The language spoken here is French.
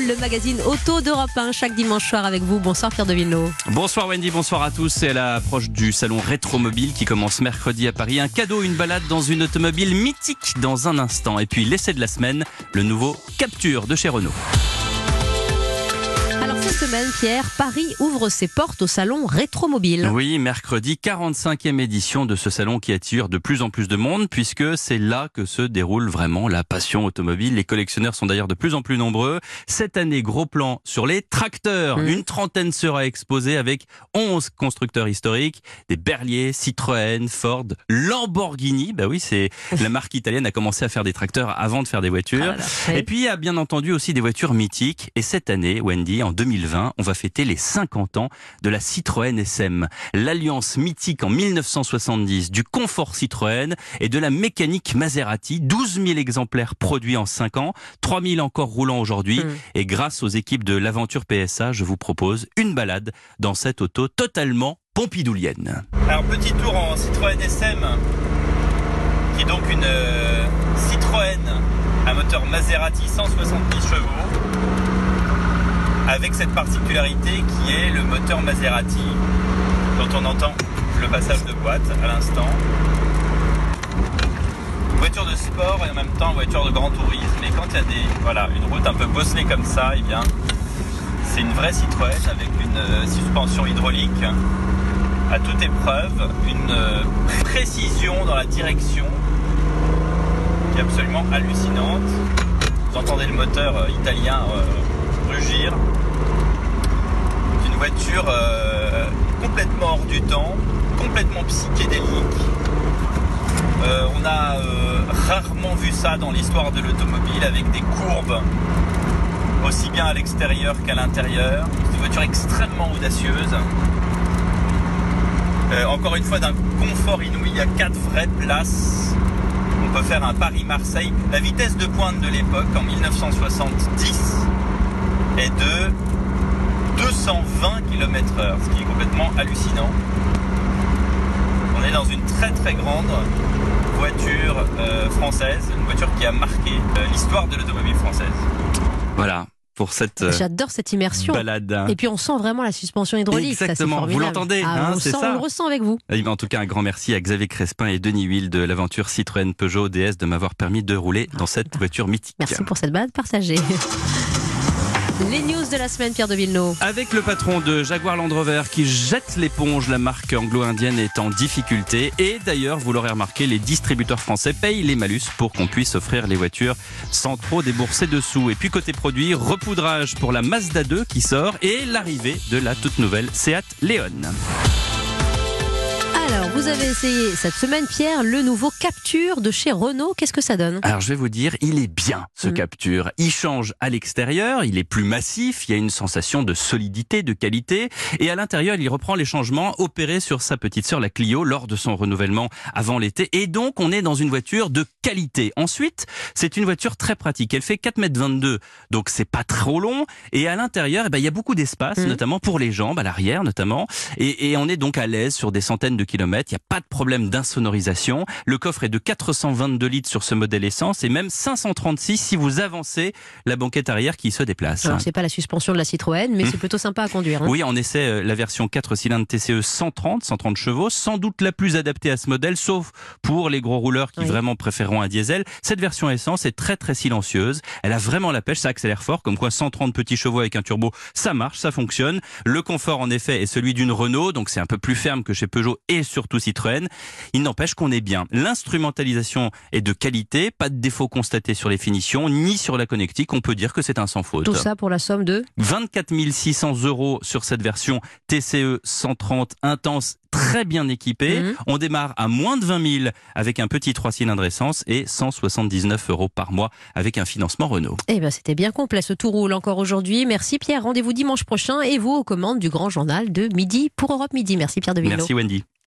le magazine auto d'Europe 1, chaque dimanche soir avec vous. Bonsoir Pierre de Villeneuve. Bonsoir Wendy, bonsoir à tous. C'est à l'approche du salon Rétromobile qui commence mercredi à Paris. Un cadeau, une balade dans une automobile mythique dans un instant. Et puis l'essai de la semaine, le nouveau Captur de chez Renault. Alors cette semaine, Pierre, Paris ouvre ses portes au salon Rétromobile. Oui, mercredi, 45e édition de ce salon qui attire de plus en plus de monde puisque c'est là que se déroule vraiment la passion automobile. Les collectionneurs sont d'ailleurs de plus en plus nombreux. Cette année, gros plan sur les tracteurs. Une trentaine sera exposée avec 11 constructeurs historiques, des Berlier, Citroën, Ford, Lamborghini. Bah oui, c'est la marque italienne a commencé à faire des tracteurs avant de faire des voitures. Et puis il y a bien entendu aussi des voitures mythiques. Et cette année, Wendy, en 2020, on va fêter les 50 ans de la Citroën SM. L'alliance mythique en 1970 du confort Citroën et de la mécanique Maserati. 12 000 exemplaires produits en 5 ans, 3 000 encore roulants aujourd'hui. Et grâce aux équipes de l'Aventure PSA, je vous propose une balade dans cette auto totalement pompidoulienne. Alors petit tour en Citroën SM, qui est donc une Citroën à moteur Maserati 170 chevaux. Avec cette particularité qui est le moteur Maserati dont on entend le passage de boîte à l'instant. Voiture de sport et en même temps voiture de grand tourisme. Et quand il y a une route un peu bosselée comme ça, eh bien, c'est une vraie Citroën avec une suspension hydraulique à toute épreuve, une précision dans la direction qui est absolument hallucinante. Vous entendez le moteur italien rugir. C'est une voiture complètement hors du temps, complètement psychédélique. On a rarement vu ça dans l'histoire de l'automobile avec des courbes aussi bien à l'extérieur qu'à l'intérieur. C'est une voiture extrêmement audacieuse. Encore une fois d'un confort inouï, il y a 4 vraies places. On peut faire un Paris-Marseille. La vitesse de pointe de l'époque en 1970 est de 220 km/h, ce qui est complètement hallucinant. On est dans une très très grande voiture française, une voiture qui a marqué l'histoire de l'automobile française. Voilà. Pour cette J'adore cette immersion. Balade. Et puis on sent vraiment la suspension hydraulique. Exactement, ça, vous l'entendez, c'est ça. On le ressent avec vous. En tout cas, un grand merci à Xavier Crespin et Denis Huil de l'aventure Citroën Peugeot DS de m'avoir permis de rouler dans cette voiture mythique. Merci pour cette balade partagée. Les news de la semaine, Pierre de Villeneuve. Avec le patron de Jaguar Land Rover qui jette l'éponge, la marque anglo-indienne est en difficulté. Et d'ailleurs, vous l'aurez remarqué, les distributeurs français payent les malus pour qu'on puisse offrir les voitures sans trop débourser de sous. Et puis côté produit, repoudrage pour la Mazda 2 qui sort et l'arrivée de la toute nouvelle Seat Leon. Alors, vous avez essayé cette semaine, Pierre, le nouveau Captur de chez Renault. Qu'est-ce que ça donne ? Alors, je vais vous dire, il est bien, ce Captur. Il change à l'extérieur, il est plus massif, il y a une sensation de solidité, de qualité. Et à l'intérieur, il reprend les changements opérés sur sa petite sœur, la Clio, lors de son renouvellement avant l'été. Et donc, on est dans une voiture de qualité. Ensuite, c'est une voiture très pratique. Elle fait 4,22 m, donc c'est pas trop long. Et à l'intérieur, il y a beaucoup d'espace, notamment pour les jambes, à l'arrière notamment. Et on est donc à l'aise sur des centaines de kilomètres. Il n'y a pas de problème d'insonorisation. Le coffre est de 422 litres sur ce modèle essence et même 536 si vous avancez la banquette arrière qui se déplace. Alors, c'est pas la suspension de la Citroën, mais c'est plutôt sympa à conduire. Oui, en essai, la version 4 cylindres TCE 130 chevaux, sans doute la plus adaptée à ce modèle, sauf pour les gros rouleurs qui vraiment préféreront un diesel. Cette version essence est très très silencieuse. Elle a vraiment la pêche, ça accélère fort, comme quoi 130 petits chevaux avec un turbo, ça marche, ça fonctionne. Le confort, en effet, est celui d'une Renault, donc c'est un peu plus ferme que chez Peugeot et surtout Citroën. Il n'empêche qu'on est bien. L'instrumentalisation est de qualité, pas de défaut constaté sur les finitions, ni sur la connectique. On peut dire que c'est un sans faute. Tout ça pour la somme de 24 600 € sur cette version TCE 130 intense, très bien équipée. On démarre à moins de 20 000 avec un petit 3 cylindres essence et 179 € par mois avec un financement Renault. Eh bien, c'était bien complet. Ce tout roule encore aujourd'hui. Merci Pierre. Rendez-vous dimanche prochain et vous aux commandes du grand journal de midi pour Europe Midi. Merci Pierre de Villeneuve. Merci Wendy.